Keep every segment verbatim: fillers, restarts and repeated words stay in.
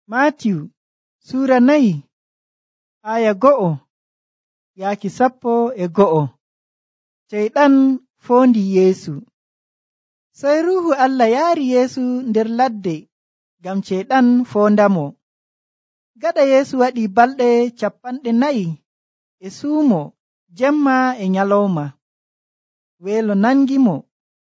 Matiw Sura nayi aya go'o yaaki sappo e go'o. Ceyɗan foondi Yeesu. Sey Ruuhu Allah yaari Yeesu nder ladde ngam ceyɗan foondamo. Gaɗa Yeesu waɗi balɗe capanɗe nayi e suumo jemma e nyalawma. Weelo nangimo.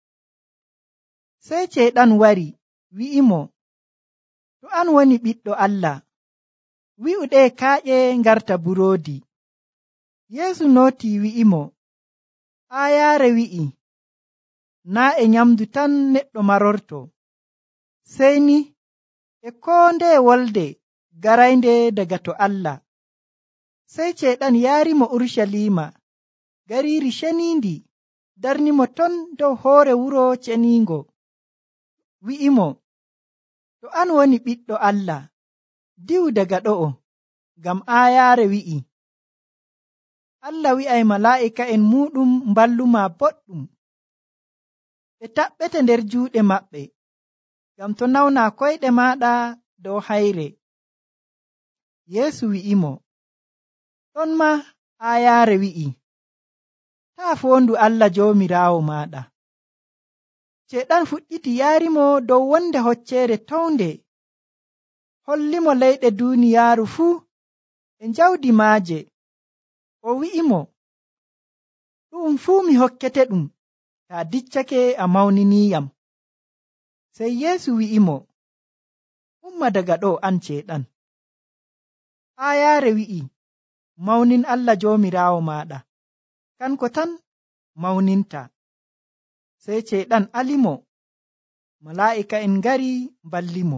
Sey ceyɗan wari wi'imo, to an woni ɓiɗɗo Allah, wi'u ɗe kaaƴe ngarta buroodi. Yeesu nooti wi'imo, aayaare wi'i, naa e nyamdu tan neɗɗo marorto, sey ni e koo ndeye wolde garaynde daga to Allah. Sey ceyɗan yaarimo Urucaliima, gariiri ceniindi, darnimo ton dow hoore wuro ceniingo, wi'imo, to an woni ɓiɗɗo Allah, diwu daga ɗo'o, ngam aayaare wi'i, Allah wi'ay malaa'ika'en muuɗum mballuma boɗɗum, ɓe taɓɓete nder juuɗe maɓɓe, ngam to nawna koyɗe maaɗa dow hayre. Yeesu wi'imo, ɗon ma aayaare wi'i, taa foondu Allah Joomiraawo maaɗa. Ceyɗan fuɗɗiti yaarimo dow wonde hocceere townde, hollimo leyɗe duuniyaaru fuu e njawdi maaje, o wi'imo, ɗum fuu mi hokkete ɗum, taa diccake a mawniniyam. Sey Yeesu wi'imo, umma daga ɗo an ceyɗan. Aayaare wi'i, mawnin Allah Joomiraawo maaɗa, kanko tan mawninta. Sey ceyɗan alimo, malaa'ika'en ngari mballimo.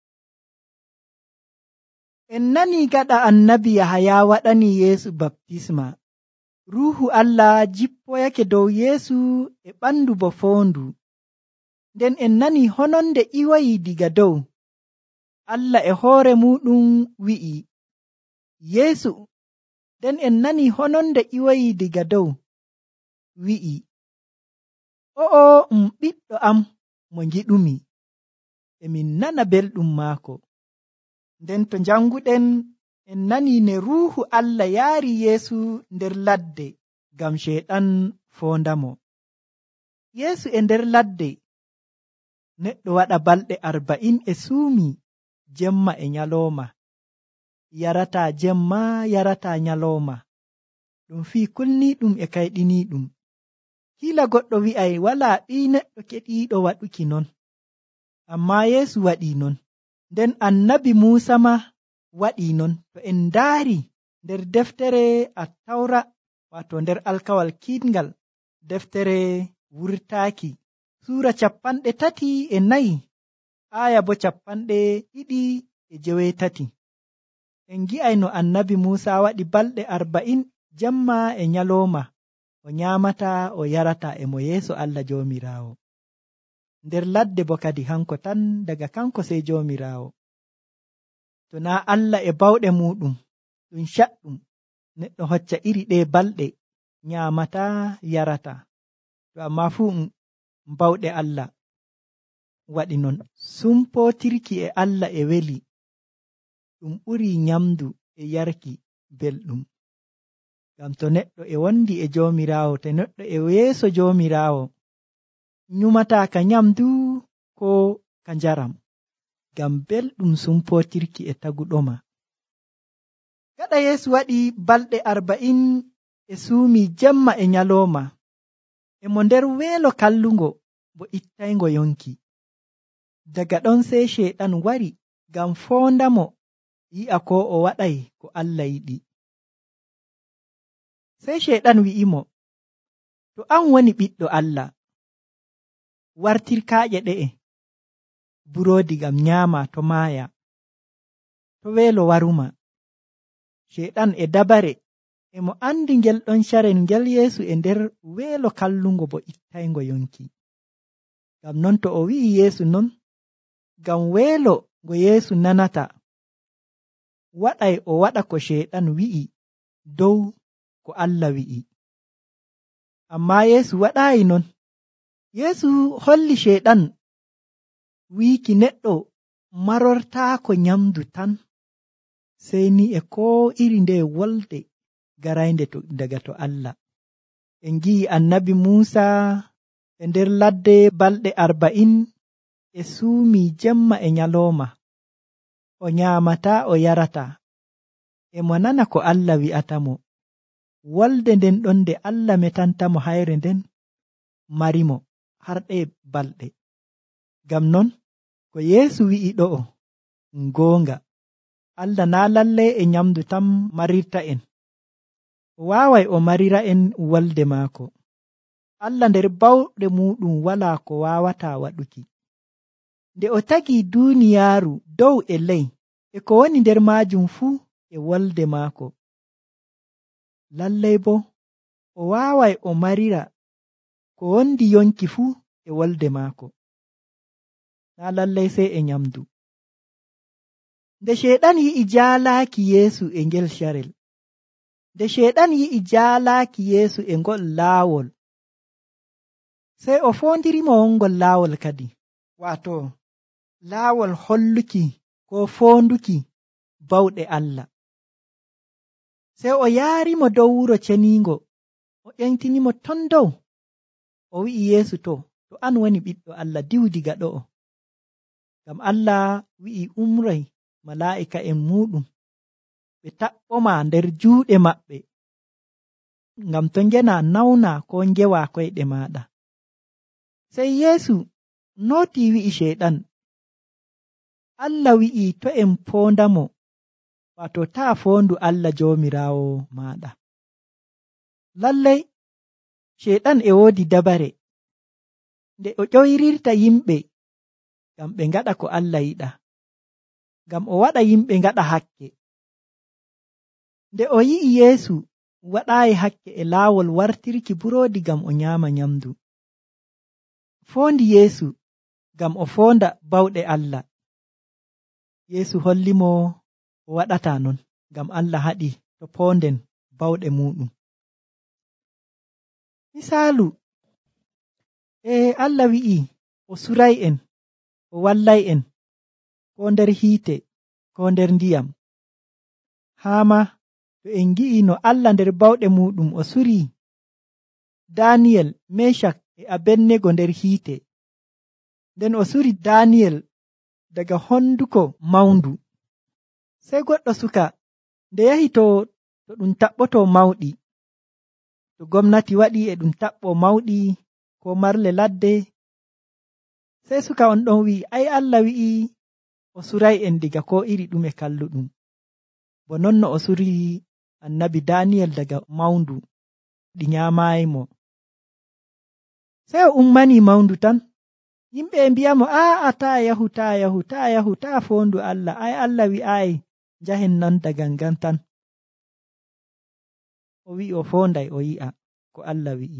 En nani gaɗa annabi Yahaya waɗani Yeesu baptisma, Ruuhu Allah jippoyake dow Yeesu e ɓandu bo foondu. Nden en nani hononde iwayi diga dow. Allah e hoore muɗum wi'i, Yeesu. Nden en nani hononde iwayi diga dow, wi'i, o'o um ɓiɗɗo am mo ngiɗumi, e min nana belɗum maako. Nden to janguɗen en nani ne Ruuhu Allah yaari Yeesu nder ladde ngam ceyɗan foondamo. Yeesu e nder ladde, neɗɗo waɗa balɗe arba'in e suumi jemma e nyalawma, yarata jemma yarata nyalawma, ɗum fii kulniɗum e kayɗiniɗum. Kila goɗɗo wi'ay wala ɓii neɗɗo keɗiiɗo waɗuki non, amma Yeesu waɗi non. Nden annabi Muusa ma waɗi non. To en ndaari nder deftere Attawra, wato nder alkawal kiitngal, deftere wurtaaki, suura capanɗe tati e nayi, aya bo capanɗe ɗiɗi e jeweetati. En gi'ay no annabi Muusa waɗi balɗe arba'in jemma e nyalawma, o nyaamata o yarata e mo yeeso Allah Joomiraawo. Nder ladde bo kadi hanko tan, daga kanko sey Joomiraawo. To naa Allah e bawɗe muɗum ɗum caɗɗum, neɗɗo hocca iri ɗe balɗe, nyaamata yarata. To amma fuu bawɗe Allah waɗi non. Sumpotirki e Allah e weli, ɗum ɓuri nyamdu e yarki belɗum. Ngam to neɗɗo e wondi e Joomiraawo, to neɗɗo e yeeso Joomiraawo, nyumata ka nyamdu ko ka njaram, ngam belɗum sumpotirki e taguɗoma. Gaɗa Yeesu waɗi balɗe arba'in e suumi jemma e nyalawma, e mo nder weelo kallungo bo ittayngo yonki. Daga ɗon sey ceyɗan wari ngam foondamo, yi'a ko o waɗay ko Allah yiɗi. Sey ceyɗan wi'imo, to an woni ɓiɗɗo Allah, wartir kaaƴe ɗe'e buroodi ngam nyaama to maaya, to weelo waruma. Ceyɗan e dabare e mo andi ngel ɗon carel ngel Yeesu e nder weelo kallungo bo ittayngo yonki. Ngam non to o wi'i Yeesu non, ngam weelo ngo Yeesu nanata, waɗay o waɗa ko ceyɗan wi'i dow ko Allah wi'i. Amma Yeesu waɗaayi non. Yeesu holli ceyɗan wiiki neɗɗo marortaako nyamdu tan, sey ni e ko iri nde wolde garaynde to daga to Allah. En gi'i annabi Muusa e nder ladde balɗe arba'in e suumi jemma e nyaloma, o nyaamata o yarata, e mo nana ko Allah wi'atamo. Wolde nden ɗon nde Allah metantamo hayre nden marimo harɗe balɗe. Ngam non ko Yeesu wi'i ɗo'o ngoonga, Allah na lallai e nyamdu tan marirta en, o waaway o marira en wolde maako. Allah nder bawɗe muɗum wala ko waawata waɗuki. Nde o tagi duuniyaaru dow e ley e ko woni nder maajum fuu e wolde maako, lallai bo o waaway o marira ko wondi yonki fuu e wolde maako, na lallai sey e nyamdu. Nde Sheeɗan yi'i jaalaaki Yeesu e ngel sharel, nde Sheeɗan yi'i jaalaaki Yeesu e ngol laawol, sey o foondirimo wongol laawol kadi, waato laawol holluki ko foonduki bawɗe Allah. Sey o yaarimo dow wuro ceniingo, o ƴentinimo ton dow, o wi'i Yeesu to, to an woni ɓiɗɗo Allah diwu diga ɗo'o. Ngam Allah wi'i umroy malaa'ika en muɗum ɓe taɓɓoma nder juuɗe maɓɓe, ngam to ngena nawna ko ngewa koyɗe maɗa. Sey Yeesu nooti wi'i Sheeɗan, Allah wi'i to en foondamo, wato taa foondu Allah joomiraawo maɗa. Lallai Sheeɗan e woodi dabare nde o ƴoyrirta yimɓe ngam ɓe ngaɗa ko Allah yiɗa, ngam o waɗa yimɓe ngaɗa hakke. Nde o yi'i Yeesu waɗaayi hakke e laawol wartirki buroodi ngam o nyaama nyamdu, foondi Yeesu ngam o foonda bawɗe Allah. Yeesu hollimo o waɗata non, ngam Allah haɗi to poonden bawɗe muɗum. Misaalu, e Allah wi'i o suray en, o wallay en, ko nder hiite, ko nder ndiyam. Haama to en gi'i no Allah nder bawɗe muɗum o suri Daniyel, Meshak e Abednego nder hiite, nden o suri Daniyel daga honduko mawndu. Sey goɗɗo suka nde yahi to to ɗum taɓɓoto mawɗi, to gomnati waɗi e ɗum taɓɓo mawɗi ko marle ladde, sey suka on ɗon wi'i ai Allah wi'i o suray en diga ko iri ɗume kalluɗum, bo non no o suri annabi Daniyel daga mawndu ɗi nyamayimo. Sey o ummani mawndu tan, yimɓe e mbiyamo aa ta yahu ta yahu ta yahu ta foondu Allah, ai Allah wi'ayi njahen nan daga ngan tan. O wi'i o foonday o yi'a ko Allah wi'i.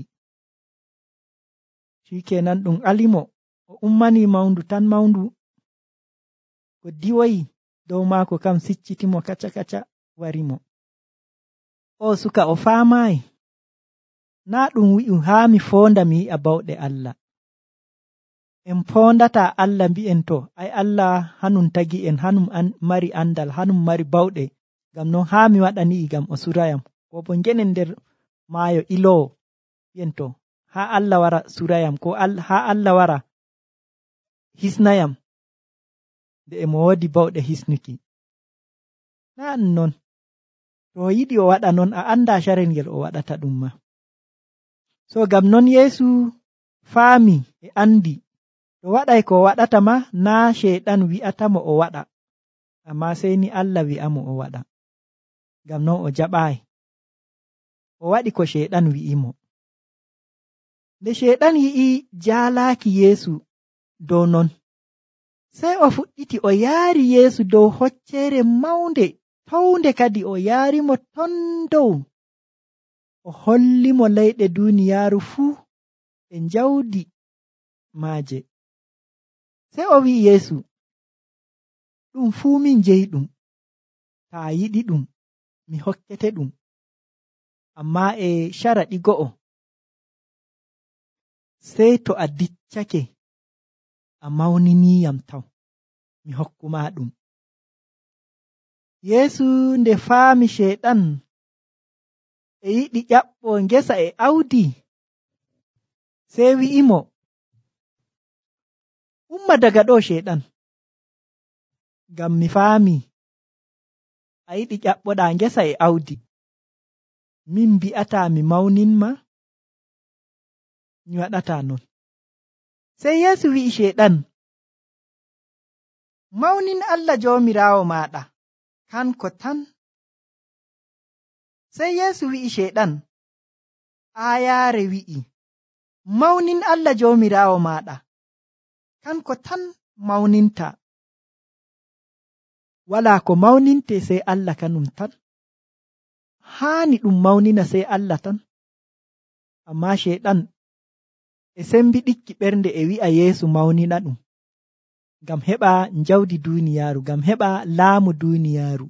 Shikenan ɗum alimo, o ummani mawndu tan, mawndu ko diwoyi dow maako kam siccitimo kaca kaca warimo. O suka o faamayi, na ɗum wi'u haa mi foonda mi yi'a bawɗe Allah. En foondata Allah mbi'en to, ai Allah hanum tagi en, hanum an mari andal, hanum mari bawɗe, ngam non haa mi waɗani ngam o surayam, ko bo ngenen nder maayo iloowo, yen to haa Allah wara surayam, ko haa Allah wara hisnayam, nde emo woodi bawɗe hisnuki. Na non, to o yiɗi o waɗa non, a anda sharel ngel o waɗata ɗum ma. So ngam non Yeesu faami e andi, to waɗay ko waɗata ma, na Sheeɗan wi'atamo o waɗa, amma sey ni Allah wi'amo o waɗa. Ngam non o jaɓaayi, o waɗi ko Sheeɗan wi'imo. Nde Sheeɗan yi'i jaalaaki Yeesu dow non, sey o fuɗɗiti o yaari Yeesu dow hocceere mawnde, townde kadi o yaarimo ton dow, o hollimo leyɗe duuniyaaru fuu e njawdi maaje. Sey o wi'i Yeesu, ɗum fuu min jeyi ɗum, taa yiɗi ɗum mi hokkete ɗum, amma e sharaɗi go'o, sey to a diccake a mawniniyam taw. mi hokkuma ɗum. Yeesu nde faami Sheyɗan e yiɗi ƴaɓɓo ngesa e awdi, sey wi'imo, umma daga ɗo Sheyɗan, ngam mi faami a yiɗi ƴaɓɓoɗa ngesa e awdi. Min mbi'ata mi mawninma, mi waɗata non. Sey Yeesu wi'i Sheyɗan, mawnin Allah Joomiraawo maɗa, kanko tan. Sey Yeesu wi'i Sheyɗan, aayaare wi'i, mawnin Allah Joomiraawo maɗa, kanko tan mawninta. Walaa ko mawninte sey Allah kanum tan. Haani ɗum mawnina sey Allah tan. Ammaa Sheyɗan e sembiɗikki ɓernde e wi'a Yeesu mawnina ɗum, ngam heɓa njawdi duuniyaaru, ngam heɓa laamu duuniyaaru.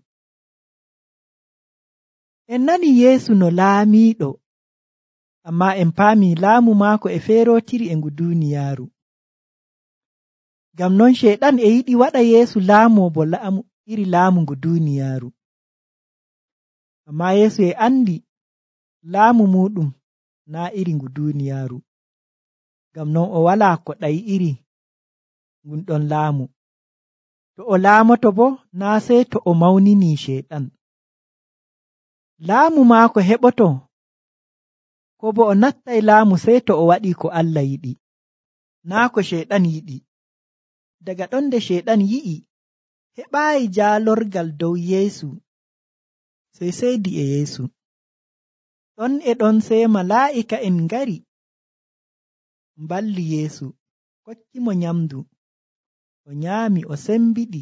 En nani Yeesu no laamiiɗo, ammaa en paami laamu maako e feerotiri e ngu duuniyaaru. Ngam non Sheyɗan e yiɗi waɗa Yeesu laamu bo laamu iri laamu ngu duuniyaaru. Ammaa Yeesu e andi laamu muɗum naa iri ngu duuniyaaru. Ngam non o walaa ko ɗayi iri ngun ɗon laamu. To o laamoto bo naa sey to o mawnini Sheyɗan. Laamu maako heɓoto, ko bo o nattay laamu sey to o waɗi ko Allah yiɗi, naa ko Sheyɗan yiɗi. Daga ɗon nde Sheyɗan yi'i heɓaayi jaalorgal dow Yeesu, sey seydi e Yeesu. Ɗon e ɗon sey malaa'ika en ngari, mballi Yeesu, kokkimo nyamdu, o nyaami o sembiɗi.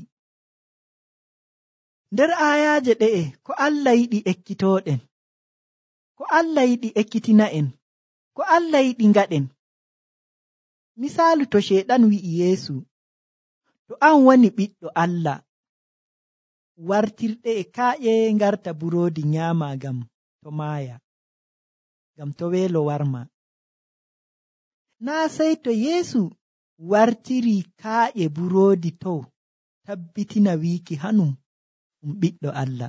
Nder aayaaje ɗe'e ko Allah yiɗi ekkitooɗen, ko Allah yiɗi ekkitina en, ko Allah yiɗi ngaɗen. Misaalu to Sheyɗan wi'i Yeesu, to an woni ɓiɗɗo Allah, wartirɗe e kaaƴe ngarta buroodi nyaama ngam to maaya, ngam to weelo warma. Naa sey to Yeesu wartiri kaaƴe buroodi to tabbitina wiiki hanum ɗum ɓiɗɗo Allah.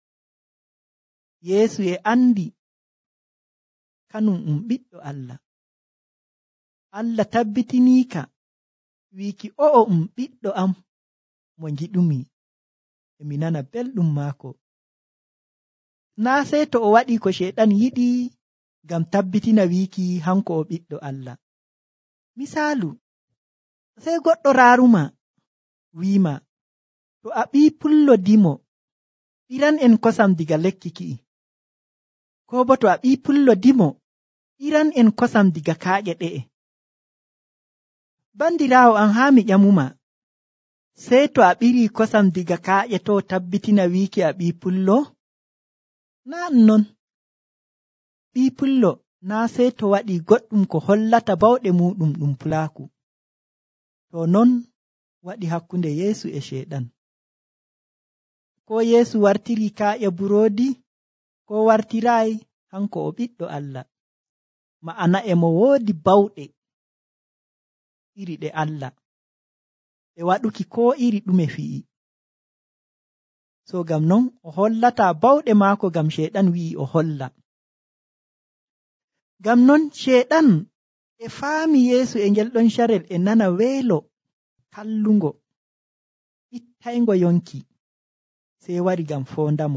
Yeesu e andi kanum ɗum ɓiɗɗo Allah. Allah tabbitiniika wiiki o'o ɗum ɓiɗɗo am mo ngiɗumi, emi nana belɗum maako. Naa sey to o waɗi ko Sheyɗan yiɗi ngam tabbitina wiiki hanko o ɓiɗɗo Allah. Misaalu, sey goɗɗo raaruma wiima, to a ɓii pullo dimo, ɓiran en kosam diga lekki ki'i. Ko bo to a ɓii pullo dimo, ɓiran en kosam diga kaaƴe ɗe'e. Bandiraawo an haa mi ƴamuma, sey to a ɓiri kosam diga kaaƴe to tabbitina wiiki a ɓii pullo? Naa non. Ɓii pullo naa sey to waɗi goɗɗum ko hollata bawɗe muɗum ɗum pulaaku. To non waɗi hakkunde Yeesu e Sheyɗan. Ko Yeesu wartiri kaaƴe buroodi, ko wartiraayi, hanko o ɓiɗɗo Allah. Ma'ana e mo woodi bawɗe iri ɗe Allah, e waɗuki ko iri ɗume fi'i. So ngam non o hollata bawɗe maako ngam Sheyɗan wi'i o holla. Ngam non Sheyɗan e faami Yeesu e ngel ɗon carel e nana weelo kallungo, ittayngo yonki, sey wari ngam foondamo.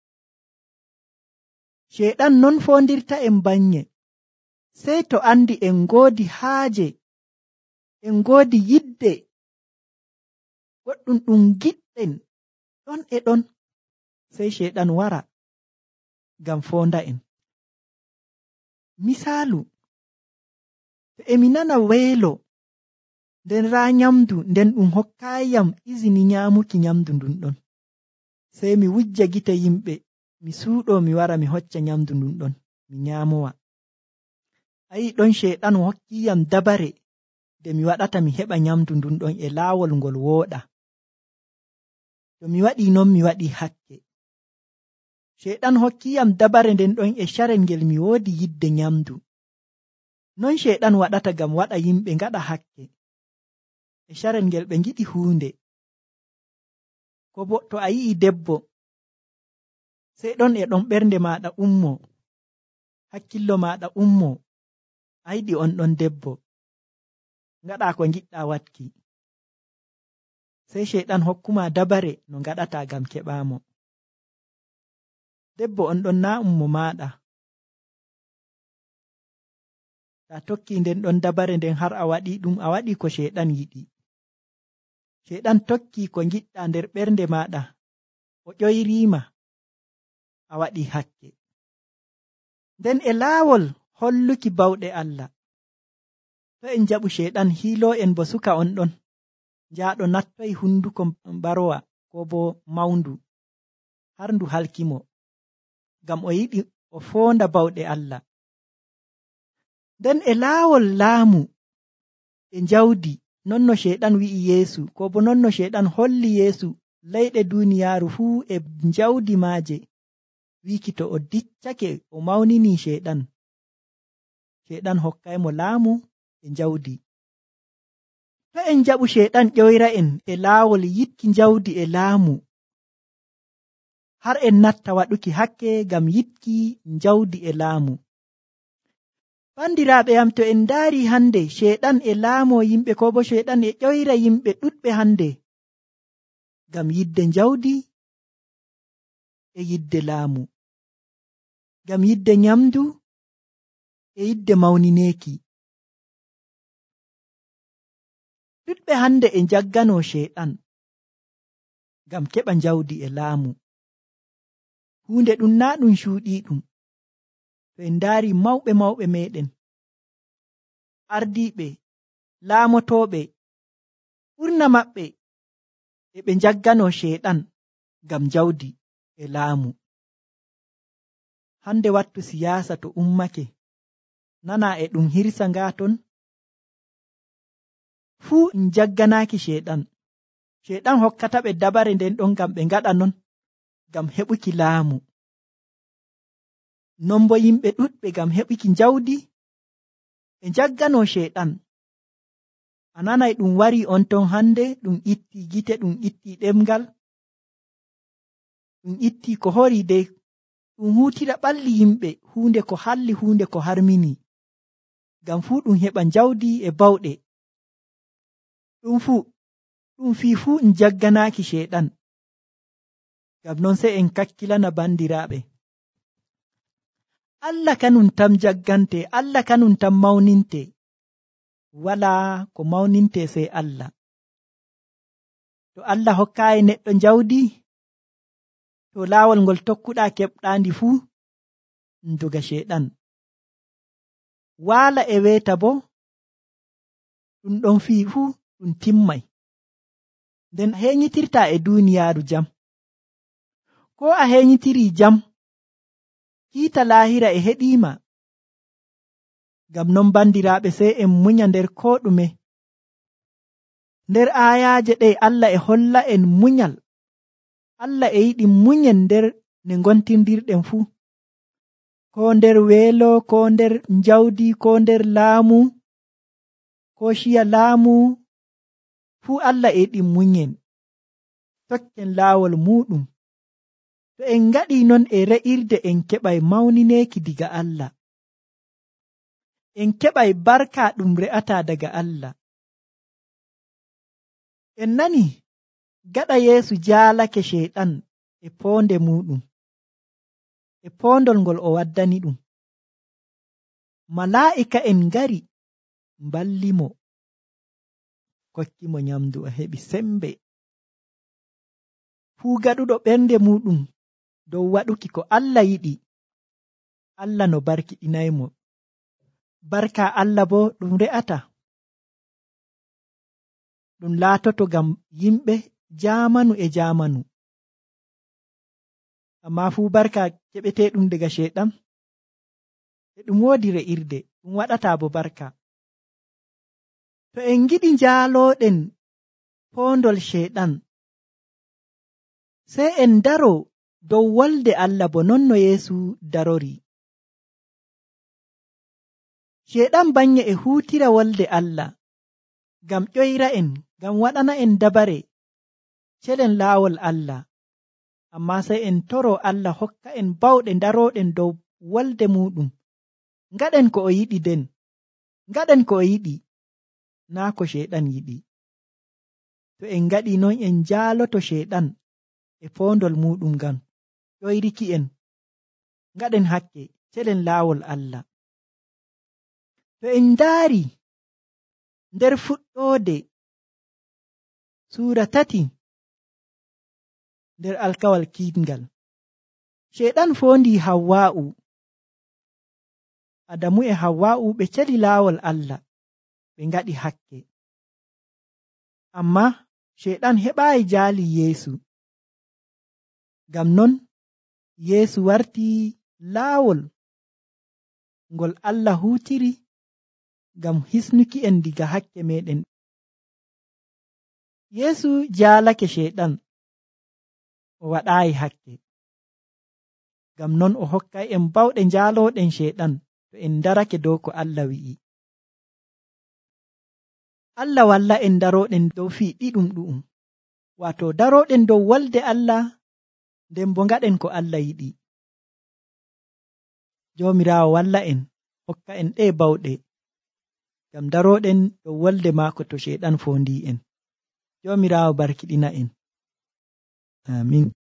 Sheyɗan non foondirta en banye, sey to andi en ngoodi haaje, en ngoodi yidde goɗɗum ɗum giɗɗen ɗon e ɗon, sey Sheyɗan wara ngam foonda en. Misaalu, to emi nana weelo nden raa nyamdu nden ɗum hokkaayam izini nyaamuki nyamdu ndun ɗon, sey mi wujja gite yimɓe, mi suuɗo mi wara mi hocca nyamdu ndun ɗon mi nyaamowa. Ayi ɗon Sheyɗan hokkiyam dabare nde mi waɗata mi heɓa nyamdu ndun ɗon e laawol ngol wooɗa. To mi waɗi non mi waɗi hakke. Sheyɗan hokkiyam dabare nden ɗon e carel ngel mi woodi yidde nyamdu. Non Sheyɗan waɗata ngam waɗa yimɓe ngaɗa hakke e carel ngel ɓe ngiɗi huunde. ko bo to a yi'i debbo sei ɗon e ɗon ɓernde maɗa ummo, hakkillo maɗa ummo, a yiɗi on ɗon debbo, ngaɗa ko giɗɗa watki, sei sheyɗan hokkuma dabare no ngaɗata gam keɓamo. Debbo on ɗon na ummo maɗa, ta tokki nden ɗon dabare nden har a waɗi ɗum, a waɗi ko sheyɗan yiɗi. Sheyɗan tokki ko giɗɗa nder ɓernde maɗa, o ƴoyrima, a waɗi hakke. Nden e laawol holluki bawɗe Allah, to en jaɓu sheyɗan hiilo en bo suka on ɗon, jaaɗo nattoy hunduko barowa ko bo mawndu, har ndu halkimo, ngam o yiɗi o fonda bawɗe Allah. Nden e laawol laamu e jawdi, non no sheyɗan wi'i Yeesu, ko bo non no sheyɗan holli Yeesu leyɗe duniyaaru fuu e jawdi maaje, wiki to o diccake o mawnini sheyɗan, sheyɗan hokkaymo laamu e jawdi. To en jaɓu sheyɗan ƴoyra en e laawol yitki jawdi e laamu, har en natta waɗuki hakke gam yitki jawdi e laamu. Bandiraɓe yam, to en daari hande sheyɗan e laamo yimɓe, ko bo sheyɗan e ƴoyra yimɓe ɗuɗɓe hande gam yidde jawdi e yidde laamu, gam yidde nyamdu e yidde mawnineki. Ɗuɗɓe hande e jaggano sheyɗan gam keɓa jawdi e laamu. Hunde ɗum na ɗum cuuɗiɗum. To en daari mawɓe mawɓe meɗen, ardiɓe, laamotoɓe, ɓurna maɓɓe e ɓe jaggano sheyɗan gam jawdi e laamu. Hande wattu siyasa to ummake, nana e ɗum hirsa ngaton fuu jagganaki sheyɗan. Sheyɗan hokkata ɓe dabare nden ɗon gam ɓe ngaɗa non gam heɓuki laamu. Non bo yimɓe ɗuɗɓe gam heɓuki jawdi e jaggano sheyɗan. A nanay ɗum wari on ton hande, ɗum itti gite, ɗum itti ɗemgal, ɗum itti ko hori dey, ɗum hutira ɓalli yimɓe hunde ko halli, hunde ko harmini, gam fuu ɗum heɓa jawdi e bawɗe. Ɗum fuu ɗum fi fuu en jagganaki sheyɗan. Gam non sei en kakkilana bandiraɓe, Allah kanum tam jaggante, Allah kanum tam mawninte, wala ko mawninte sei Allah. To Allah hokkayi neɗɗo jawdi, to laawol ngol tokkuɗa keɓɗandi fuu nduga sheyɗan. Waala e weeta bo ɗum ɗon fi fuu ɗum timmay. Nden a heñitirta e duniyaaru jam, ko a heñitiri jam, kiita laahira e heɗima. Gam non bandiraɓe, sei en munya nder ko ɗume. Nder ayaje ɗe Allah e holla en munyal. Allah e yiɗi munyen nder ne gontindirɗen fuu, ko nder weelo, ko nder jawdi, ko nder laamu, ko shiya laamu fuu Allah e yiɗi munyen, tokken laawol muɗum. To en ngaɗi non e re'irde, en keɓay mawnineki diga Allah, en keɓay barka ɗum re'ata daga Allah. En nani gaɗa Yeesu jaalake sheyɗan e poonde muɗum, e poondol ngol o waddani ɗum. Malaa'ika en ngari mballimo, kokkimo nyamdu, o heɓi sembe. Fuu gaɗuɗo ɓernde muɗum dow waɗuki ko Allah yiɗi, Allah no barkiɗinaymo. Barka Allah bo ɗum re'ata, ɗum laatoto gam yimɓe jamanu e jamanu. Amma fuu barka keɓeteɗum daga sheyɗan e ɗum woodi re'irde, ɗum waɗata bo barka. To en giɗi jaaloɗen poondol sheyɗan, sei en daro dow wolde Allah bo non no Yeesu darori. Sheyɗan banye e hutira wolde Allah gam ƴoyra en, gam waɗana en dabare, celen laawol Allah, amma sai en toro Allah hokka en bawɗe daroɗen dow wolde muɗum. Ngaɗen ko o yiɗi den, ngaɗen ko o yiɗi, naa ko sheyɗan yiɗi. To en ngaɗi non en jaaloto sheyɗan e fondol muɗum ngam ƴoyriki en. Ngaɗen hakke celen laawol Allah. To en ndaari nder fuɗɗoode suura tati nder alkawal kiitngal, sheyɗan fondi Hawwa'u. Adamu e Hawwa'u ɓe celi laawol Allah, ɓe ngaɗi hakke. Amma sheyɗan heɓaayi jaali Yeesu. Ngam non Yeesu warti laawol ngol Allah huutiri ngam hisnuki en diga hakke meɗen. Yeesu jaalake sheyɗan, o waɗaayi hakke. Ngam non o hokkay en bawɗe njaalooɗen sheyɗan to en darake dow ko Allah wi'i. Allah walla en darooɗen dow fii ɗiɗum ɗu'um, waato darooɗen dow wolde Allah, nden bo ngaɗen ko Allah yiɗi. Joomiraawo walla en, hokka en ɗe bawɗe, ngam darooɗen dow wolde maako to sheyɗan fondi en. Joomiraawo barkiɗina en. Amin.